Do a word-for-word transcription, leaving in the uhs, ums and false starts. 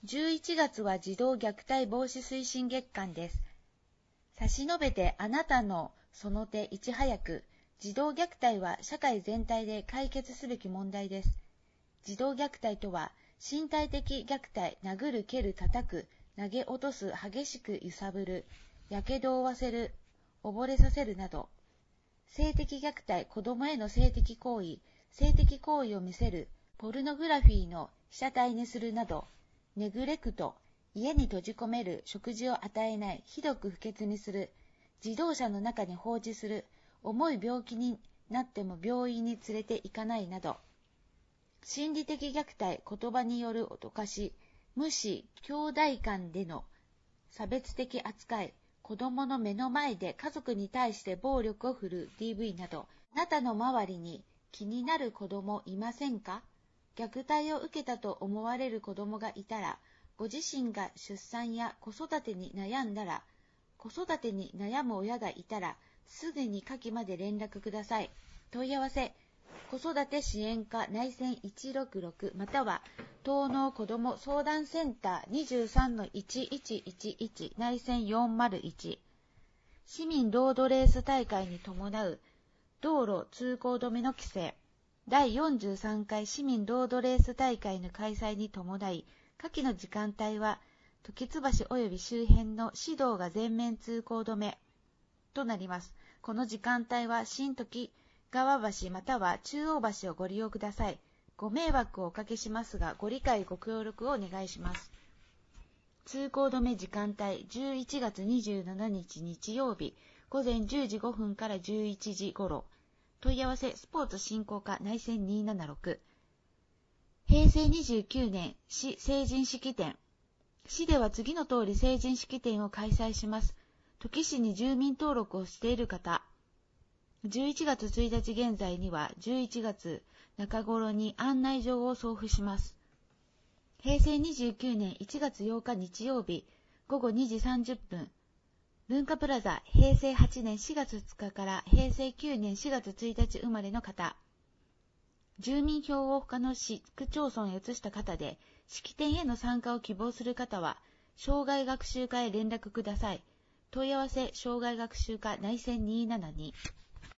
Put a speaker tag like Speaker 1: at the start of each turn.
Speaker 1: じゅういちがつは児童虐待防止推進月間です。差し伸べてあなたのその手いち早く、児童虐待は社会全体で解決すべき問題です。児童虐待とは、身体的虐待、殴る、蹴る、叩く、投げ落とす、激しく揺さぶる、やけどを負わせる、溺れさせるなど、性的虐待、子供への性的行為、性的行為を見せる、ポルノグラフィーの被写体にするなど、ネグレクト、家に閉じ込める、食事を与えない、ひどく不潔にする、自動車の中に放置する、重い病気になっても病院に連れて行かないなど、心理的虐待、言葉による脅かし、無視、兄弟間での差別的扱い、子供の目の前で家族に対して暴力を振るう ディーブイ など、あなたの周りに気になる子供いませんか？虐待を受けたと思われる子供がいたら、ご自身が出産や子育てに悩んだら、子育てに悩む親がいたら、すぐに下記まで連絡ください。問い合わせ、子育て支援課内線いちろくろくまたは東農子ども相談センター にじゅうさんのいちいちいちいち 内線よんまるいち。市民ロードレース大会に伴う道路通行止めの規制。だいよんじゅうさんかい市民ロードレース大会の開催に伴い、下記の時間帯は時津橋及び周辺の市道が全面通行止めとなります。この時間帯は新時川橋または中央橋をご利用ください。ご迷惑をおかけしますが、ご理解ご協力をお願いします。通行止め時間帯、じゅういちがつにじゅうしちにち日曜日、午前じゅうじごふんからじゅういちじ頃。問い合わせ、スポーツ振興課内線にーななろく。へいせいにじゅうきゅうねん、市成人式典。市では次の通り成人式典を開催します。土岐市に住民登録をしている方、じゅういちがつついたち現在にはじゅういちがつなか頃に案内状を送付します。へいせいにじゅうきゅうねんいちがつようか日曜日ごごにじさんじゅっぷん、文化プラザへいせいはちねんしがつつつかからへいせいきゅうねんしがつついたち生まれの方、住民票を他の市区町村へ移した方で、式典への参加を希望する方は、障害学習課へ連絡ください。問い合わせ、障害学習課内線にーななに。